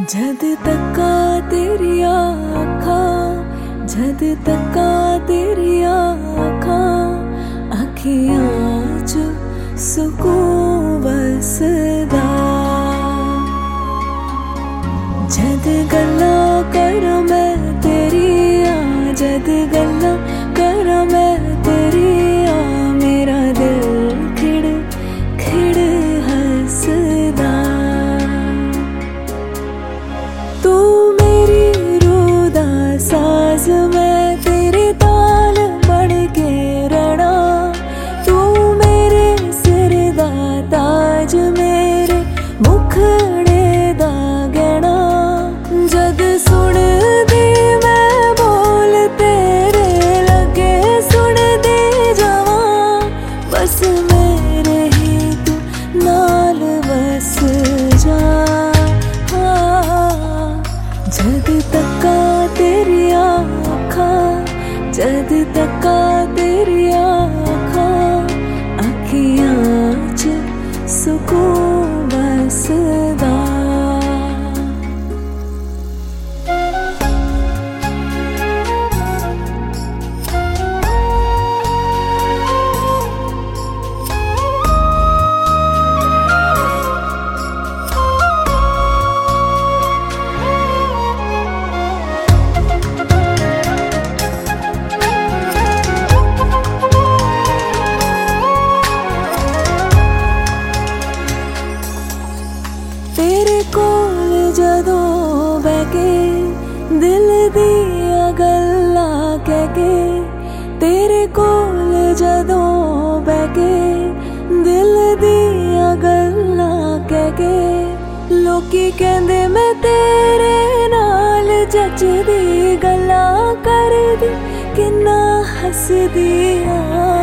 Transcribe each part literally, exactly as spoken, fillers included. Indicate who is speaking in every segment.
Speaker 1: जद तक्का तेरिया अखां, जद तक्का तेरिया अखां, अखियां च सुकून बसदा। जद गल्लां करां मैं तेरिया, जद गल्लां करां मैं तेरिया, मेरा दिल खिड़ खिड़ हसदा। तू मेरी रूह दा साज, मैं तेरे ताल बन के रहना। तू मेरे सिर दा ताज, मेरे मुखड़े दा गहना। जद सुनदी मैं बोल तेरे, लगे सुनदी जावां, बस मेरे ही तू नाल बस जा। जद तक्का तेरिया अखां, जद तक्का तेरिया अखां, अखियां च सुकून बसदा। तेरे कोल जदों बैठ के दिल दियां गल्लां कह के, तेरे कोल जदों बैठ के दिल दियां गल्लां कह के, लोकी कहंदे मैं तेरे नाल जचदी, गल्लां करदी किन्ना हसदी आं।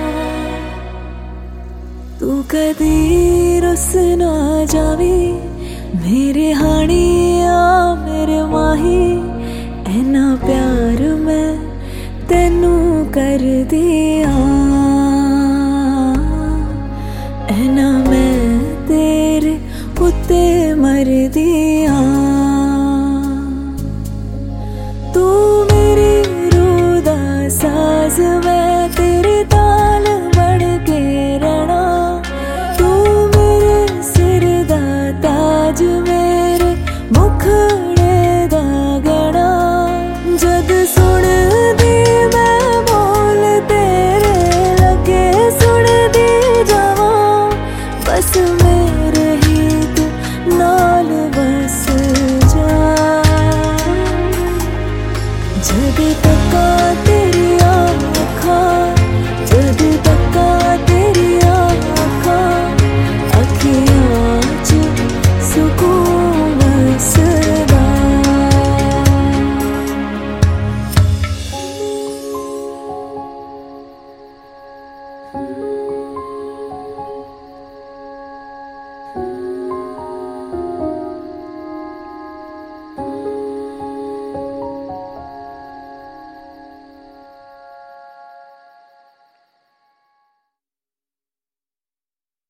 Speaker 1: तू कदी रुस ना जावी, मेरे हानिया मेरे माही, ऐना प्यार मैं तेनू कर दिया। ऐना मैं तेरे उत्ते मर दिया। तू मेरी रूह दा साज, मैं तेरे ताल बन के रहना। ताज मेरे मुखड़े दा गहना। जद सुनदी मैं बोल तेरे, लगे सुनदी जावां, बस